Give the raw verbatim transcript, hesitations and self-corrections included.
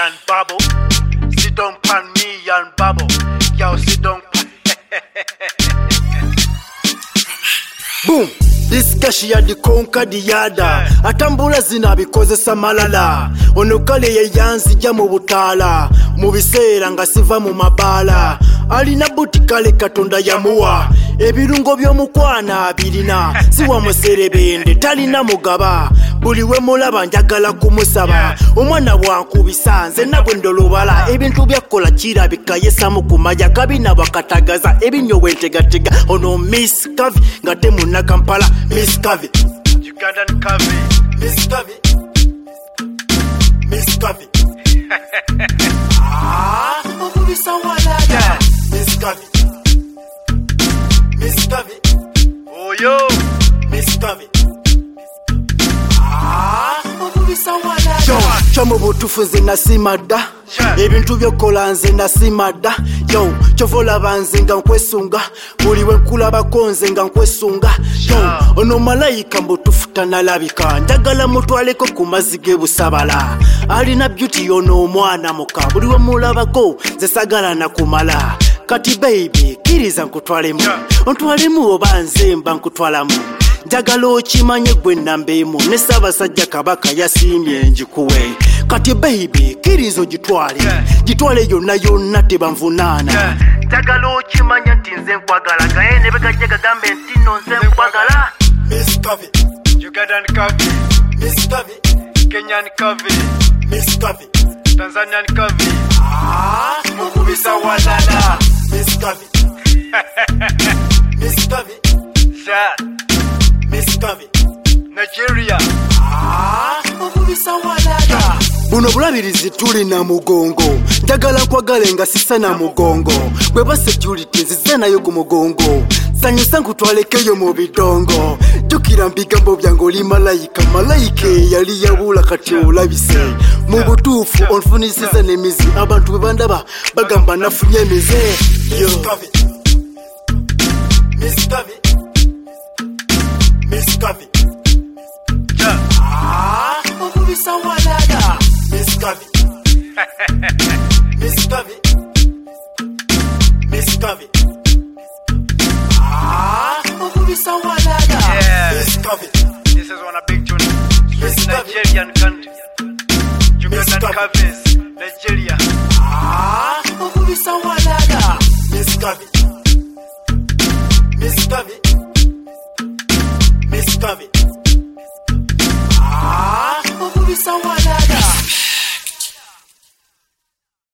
and bubble. Sit down pan me and bubble. Yo, sit down. Boom. This gashi ya di konka di yada atambula zina bikozesa malala ono kale ye yanzi ja mu butala mu biseera nga siva mu mabala alina buti kale katonda yamuwa ebirungo by'omukwana abirina siwa muserebende talina mugaba buli we mulaba njagala kumusaba omwana bwankubisa nze nabwe ndolobala ebintu byakola kirabika yesamu kumanya kabina bakatagaza ebinyo bwentegatega ono Miss Kavi nga temuna Kampala Miss Kavi Ugandan Kavi Miss Kavi Miss Kavi ah okubisa walala Miss Kavi Miss Kavi oh yo Miss Kavi ah okubisa walala yo chomo butufu nze nasimada ebintu byokola nze nasimada yo chovola banze nga nkwesunga buli we nkulabako nze nga nkwesunga yo ono malayika mbutufuta nalabika njagala mutwaleko ku mazzi g'ebusabala alina beauty ono omwana muka buli we mulabako nze sagala nakumala kati baby kiriza nkutwalemu ontwalemu oba nze mba nkutwalamu njagala okimanye gwe nnambeemu ne Ssaabasajja Kabaka yasiimye njikuwe kati baby kirizo gitwale gitwale yonna yonna tebanvunaana njagala okimanye nti nze nkwagala gaye ne begajja gagambe nti nno nze nkwagala Miss Kavi Ugandan Kavi Miss Kavi Kenyan Kavi Miss Kavi Tanzanian Kavi ah okubisa walala Miss Kavi Miss Kavi Shad Miss Kavi Nigeria ah okubisa walala buno bulabirizi tuli na mugongo njagala nkwagale nga sisa na mugongo bwe ba security nzize nayo ku mugongo sanyusa nkutwalekeyo mu bidongo jukira mbigambo byange oli malayika malayika yali yabula kati olabise mu butuufu onfunisiza n'emizi abantu bwe bandaba bagamba nafunye emize Miss Kavi Miss Kavi Miss Kavi ah okubisa walala Miss Kavi Miss Kavi Miss Kavi ah okubisa walala Miss Kavi This is one of big tune Miss Kavi Nigerian country Ugandan Kavis Nigeria ah okubisa walala Miss Kavi Miss Kavi Miss Kavi ah okubisa walala